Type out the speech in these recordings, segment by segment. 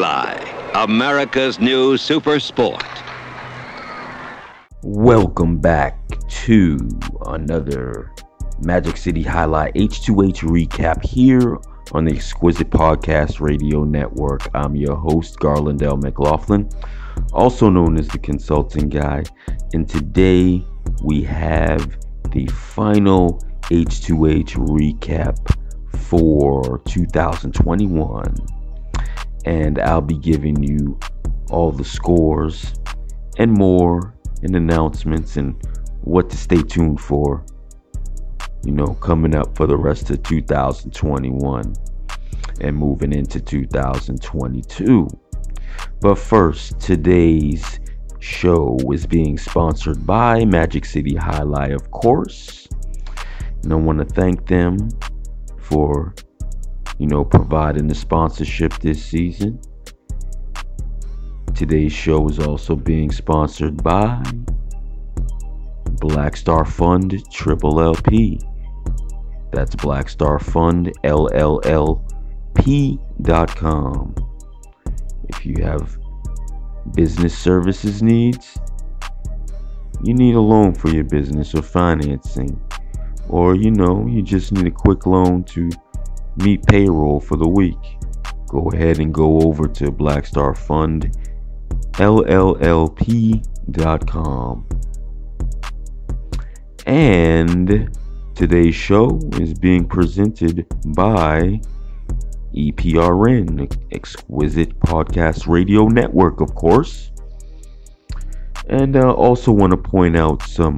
Jai-Alai, America's new super sport. Welcome back to another Magic City Highlight H2H recap here on the Exquisite Podcast Radio Network. I'm your host, Garland L. McLaughlin, also known as the Consulting Guy, and today we have the final H2H recap for 2021, and I'll be giving you all the scores and more and announcements and what to stay tuned for, coming up for the rest of 2021 and moving into 2022. But first, today's show is being sponsored by Magic City Highlight, of course, and I want to thank them for providing the sponsorship this season. Today's show is also being sponsored by Black Star Fund Triple LP. That's Black Star Fund LLLP.com. If you have business services needs, you need a loan for your business or financing, or you just need a quick loan to meet payroll for the week, go ahead and go over to Black Star Fund LLLP.com. And today's show is being presented by EPRN, Exquisite Podcast Radio Network, of course. And also want to point out some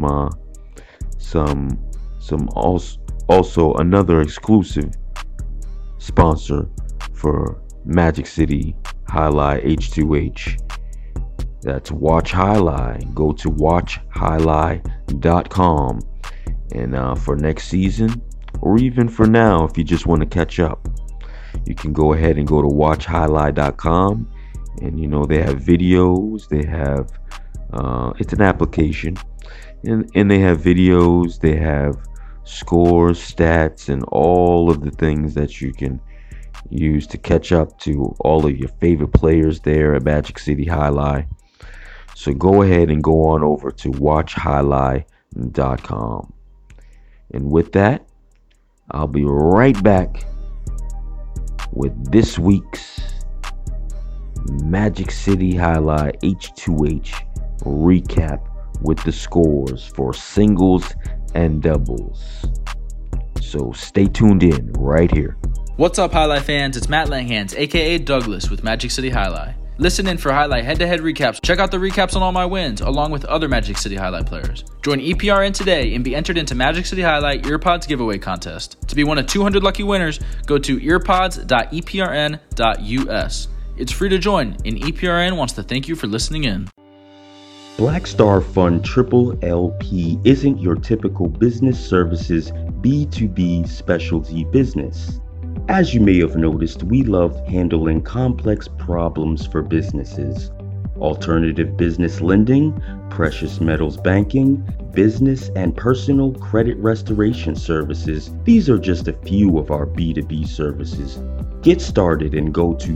also another exclusive sponsor for Magic City Highlight H2H. That's Watch Highlight. Go to watchhighlight.com. And for next season, or even for now, if you just want to catch up, you can go ahead and go to watchhighlight.com. And they have videos. They have it's an application, and they have videos. They have scores, stats, and all of the things that you can use to catch up to all of your favorite players there at Magic City Highlight. So go ahead and go on over to watchhighlight.com. And with that, I'll be right back with this week's Magic City Highlight H2H recap with the scores for singles and doubles. So stay tuned in right here. What's up, Highlight fans? It's Matt Langhans, aka Douglas, with Magic City Highlight. Listen in for Highlight head-to-head recaps. Check out the recaps on all my wins, along with other Magic City Highlight players. Join EPRN today and be entered into Magic City Highlight Earpods giveaway contest. To be one of 200 lucky winners, go to earpods.eprn.us. It's free to join, and EPRN wants to thank you for listening in. Black Star Fund Triple LP isn't your typical business services B2B specialty business. As you may have noticed, we love handling complex problems for businesses. Alternative business lending, precious metals banking, business and personal credit restoration services. These are just a few of our B2B services. Get started and go to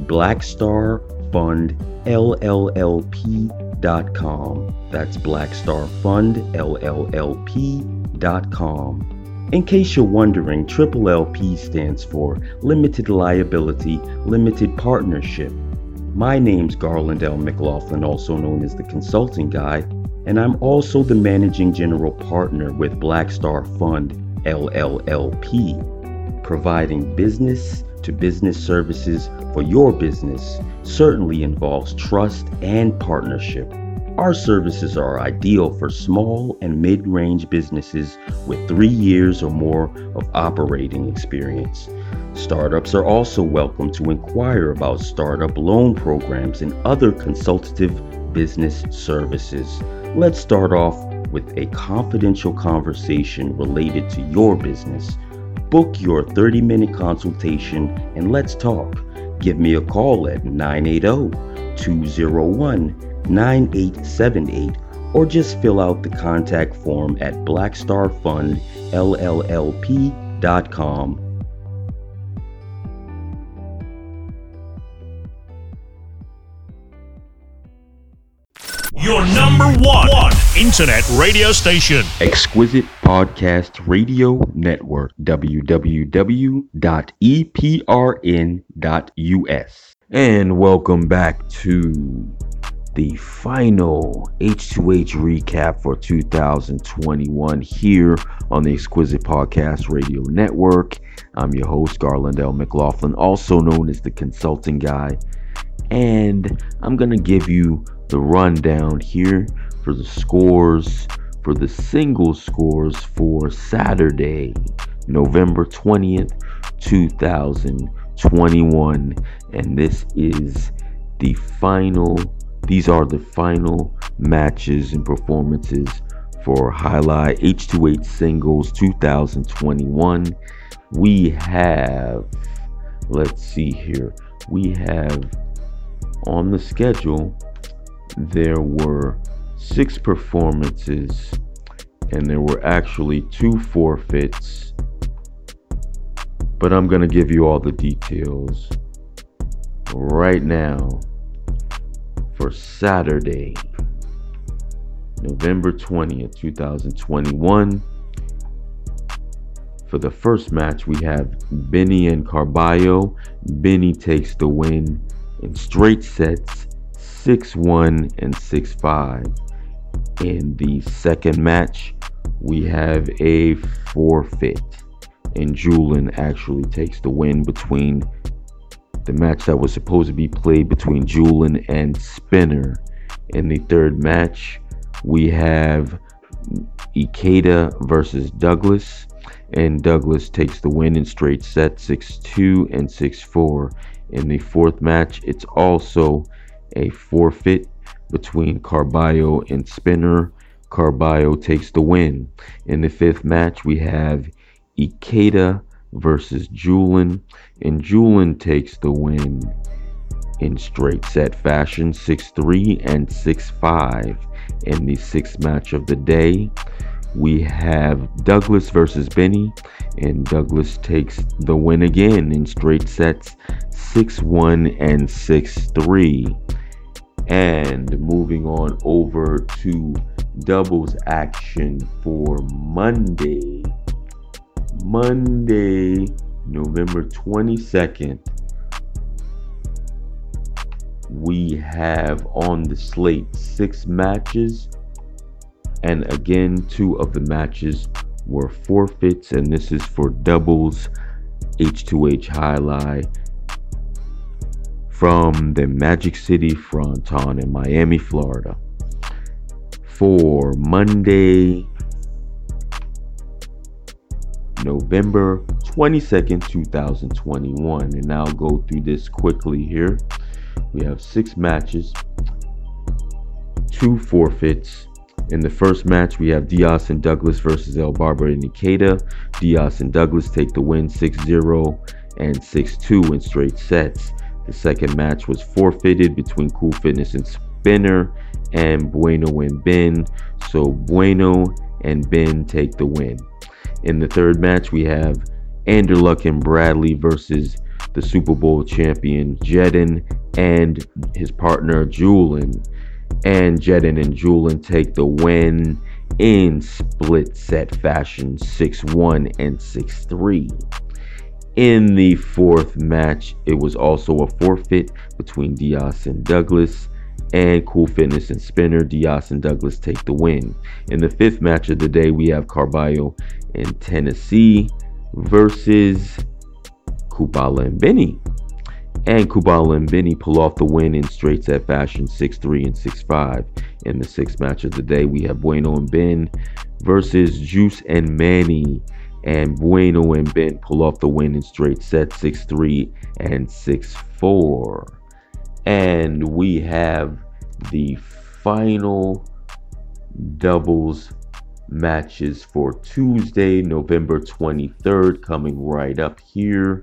blackstarfundllp.com. That's blackstarfundllp.com. In case you're wondering, Triple LP stands for Limited Liability, Limited Partnership. My name's Garland L. McLaughlin, also known as the Consulting Guy, and I'm also the Managing General Partner with Black Star Fund LLLP. Providing business-to-business services for your business certainly involves trust and partnership. Our services are ideal for small and mid-range businesses with 3 years or more of operating experience. Startups are also welcome to inquire about startup loan programs and other consultative business services. Let's start off with a confidential conversation related to your business. Book your 30-minute consultation and let's talk. Give me a call at 980-201-9878 or just fill out the contact form at blackstarfundllp.com. your number one internet radio station. Exquisite Podcast Radio Network, www.eprn.us. And welcome back to the final H2H recap for 2021 here on the Exquisite Podcast Radio Network. I'm your host, Garland L. McLaughlin, also known as the Consulting Guy. And I'm going to give you the rundown here for the scores, for the single scores for Saturday, November 20th, 2021. And these are the final matches and performances for Highlight H2H Singles 2021. We have, let's see here, we have on the schedule, there were 6 performances and there were actually 2 forfeits, but I'm going to give you all the details right now. For Saturday, November 20th, 2021. For the first match, we have Benny and Carballo. Benny takes the win in straight sets, 6-1 and 6-5. In the second match, we have a forfeit, and Julian actually takes the win between the match that was supposed to be played between Julian and Spinner. In the third match, we have Ikeda versus Douglas, and Douglas takes the win in straight sets, 6-2 and 6-4. In the fourth match, it's also a forfeit between Carballo and Spinner. Carballo takes the win. In the fifth match, we have Ikeda versus Julian, and Julian takes the win in straight set fashion, 6-3 and 6-5. In the sixth match of the day, we have Douglas versus Benny, and Douglas takes the win again in straight sets, 6-1 and 6-3. And moving on over to doubles action for Monday, November 22nd, we have on the slate 6 matches, and again 2 of the matches were forfeits, and this is for doubles H2H Highlight from the Magic City Fronton in Miami, Florida. For Monday, November 22nd, 2021. And I'll go through this quickly here. We have 6 matches, 2 forfeits. In the first match, we have Diaz and Douglas versus El Barber and Ikeda. Diaz and Douglas take the win, 6-0 and 6-2 in straight sets. The second match was forfeited between Cool Fitness and Spinner and Bueno and Ben. So Bueno and Ben take the win. In the third match, we have Anderluck and Bradley versus the Super Bowl champion Jedin and his partner Julian. And Jedin and Julian take the win in split set fashion, 6-1 and 6-3. In the fourth match, it was also a forfeit between Diaz and Douglas and Cool Fitness and Spinner. Diaz and Douglas take the win. In the fifth match of the day, we have Carballo and Tennessee versus Kubala and Benny. And Kubala and Benny pull off the win in straight set fashion, 6-3 and 6-5. In the sixth match of the day, we have Bueno and Ben versus Juice and Manny. And Bueno and Ben pull off the win in straight set, 6-3 and 6-4. And we have the final doubles matches for Tuesday, November 23rd, coming right up here.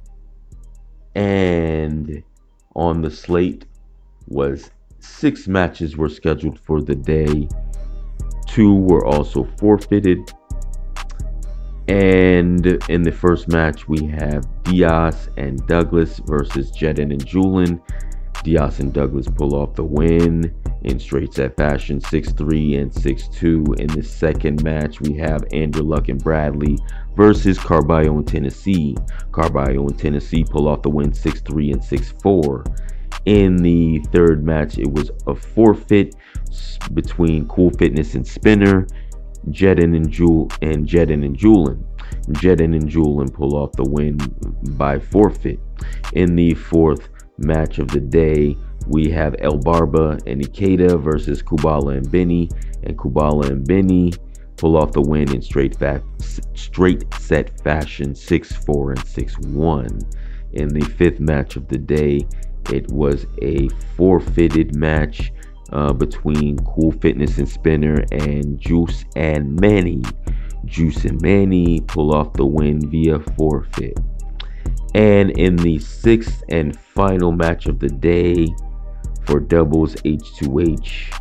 And on the slate was 6 matches were scheduled for the day. 2 were also forfeited. And in the first match, we have Diaz and Douglas versus Jedin and Julian. Diaz and Douglas pull off the win in straight set fashion, 6-3 and 6-2. In the second match, we have Andrew Luck and Bradley versus Carballo and Tennessee. Carballo and Tennessee pull off the win, 6-3 and 6-4. In the third match, it was a forfeit between Cool Fitness and Spinner, Jedin and Julin. Jedin and Julin pull off the win by forfeit. In the fourth match of the day, we have El Barba and Ikeda versus Kubala and Benny, and Kubala and Benny pull off the win in straight set fashion, 6-4 and 6-1. In the fifth match of the day, it was a forfeited match between Cool Fitness and Spinner and Juice and Manny. Juice and Manny pull off the win via forfeit. And in the sixth and final match of the day for doubles H2H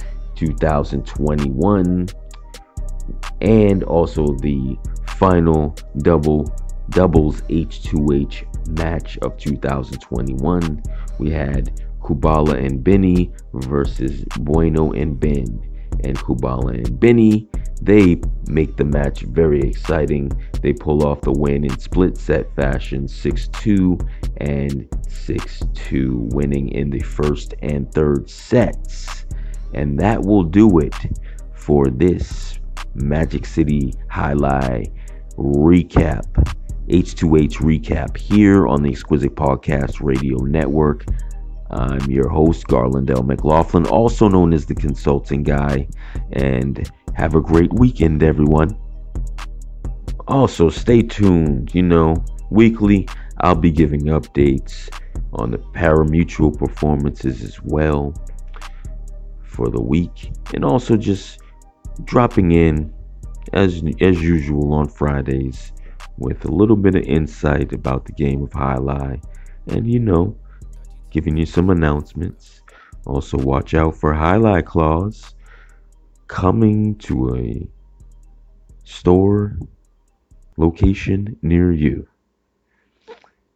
2021, and also the final doubles H2H match of 2021, we had Kubala and Benny versus Bueno and Ben. And Kubala and Benny, they make the match very exciting. They pull off the win in split set fashion, 6-2 and 6-2, winning in the first and third sets. And that will do it for this Magic City Highlight recap, H2H recap here on the Exquisite Podcast Radio Network. I'm your host, Garland L. McLaughlin, also known as the Consulting Guy, and have a great weekend, everyone. Also, stay tuned. Weekly, I'll be giving updates on the pari-mutuel performances as well for the week, and also just dropping in as usual on Fridays with a little bit of insight about the game of Highlight, and giving you some announcements. Also, watch out for Highlight Claws coming to a store location near you.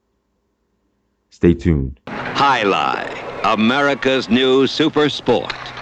Stay tuned. Highlight, America's new super sport.